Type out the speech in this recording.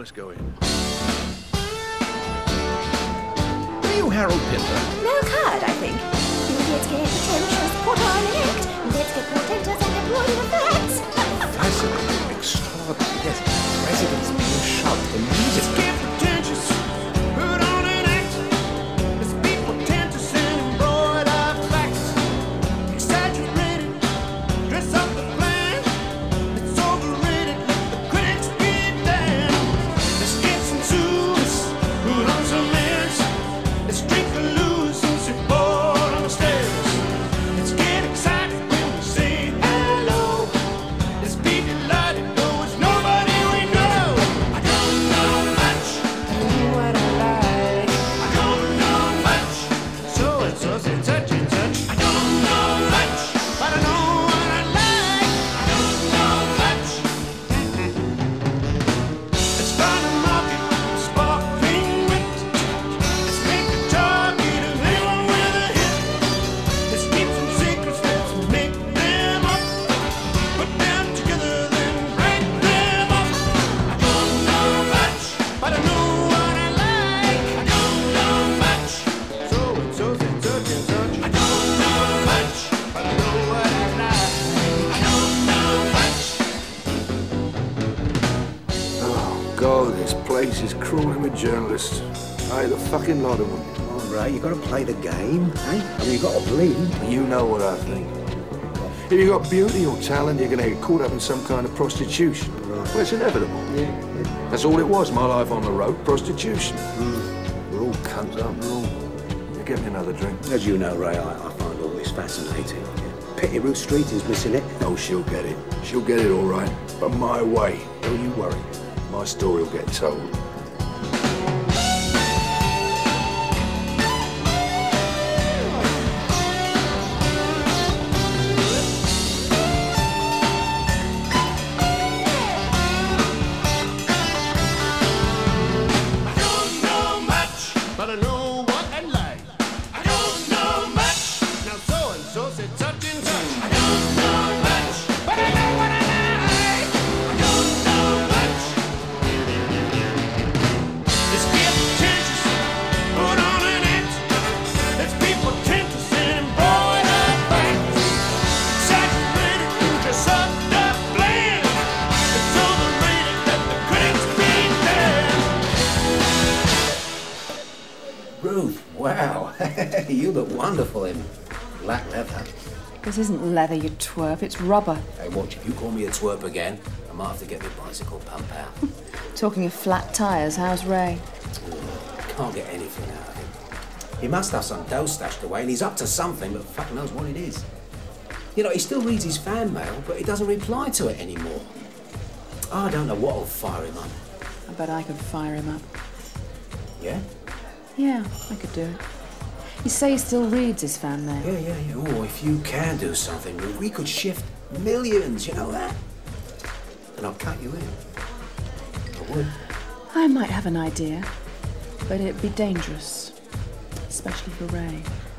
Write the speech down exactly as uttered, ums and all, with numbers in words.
let's go in. Are you Harold Pinter? No card, I think. Let's get pretentious, put on an act. Let's get portentous and employ the facts. Fascinating, extraordinary, yes. Presidents being shoved immediately. Let's get pretentious, put on an act. Let's be portentous and embroider our facts. Exaggerated, dress up the plan. It's overrated, let the critics be damned. Let's get some suits, put on some airs. Let's drink a lose and sit bored on the stairs. Let's get excited when we say hello. Let's be delighted, though it's nobody we know. I don't know much, I know what I like. I don't know much, so and so say touch and touch. I don't know much, but I know what I like. I don't know much. Let's find a market, sparkling wit. Let's make a target of anyone with a hit. Let's keep some secrets, let's make them up. Put them together, then break them up. I don't know much, but I know what I like. I don't know much, so and so say touch and touch. I don't know much, but I know what I like. I don't know much. Oh, God, this place is crawling with journalists. Hey, the fucking lot of them. All right, you got to play the game, eh? I mean, you got to bleed. You know what I think. If you've got beauty or talent, you're going to get caught up in some kind of prostitution. Well, it's inevitable. Yeah, yeah. That's all it was, my life on the road, prostitution. We're all cunts up. We're all... You get me another drink. As you know, Ray, I, I find all this fascinating. Pity Root Street is missing it. Oh, she'll get it. She'll get it all right. But my way. Don't you worry. My story will get told. I don't know much, but I know what I like. I don't know much, now so and so say touch and touch. I don't know much, but I know what I like. I don't know much. Let's get pretentious, put on an act. Let's be pretentious and embroider facts. Exaggerated, dress up the plan. It's overrated, let the critics be damned. Ruth, wow. You look wonderful in black leather. This isn't leather, you twerp. It's rubber. Hey, watch, if you call me a twerp again, I might have to get my bicycle pump out. Talking of flat tyres, how's Ray? Can't get anything out of him. He must have some dough stashed away, and he's up to something, but fuck knows what it is. You know, he still reads his fan mail, but he doesn't reply to it anymore. I don't know what'll fire him up. I bet I could fire him up. Yeah? Yeah, I could do it. You say he still reads his fan mail. Yeah, yeah, yeah. Oh, if you can do something, Ruth, we could shift millions, you know that? And I'll cut you in. I would. I might have an idea, but it'd be dangerous, especially for Ray.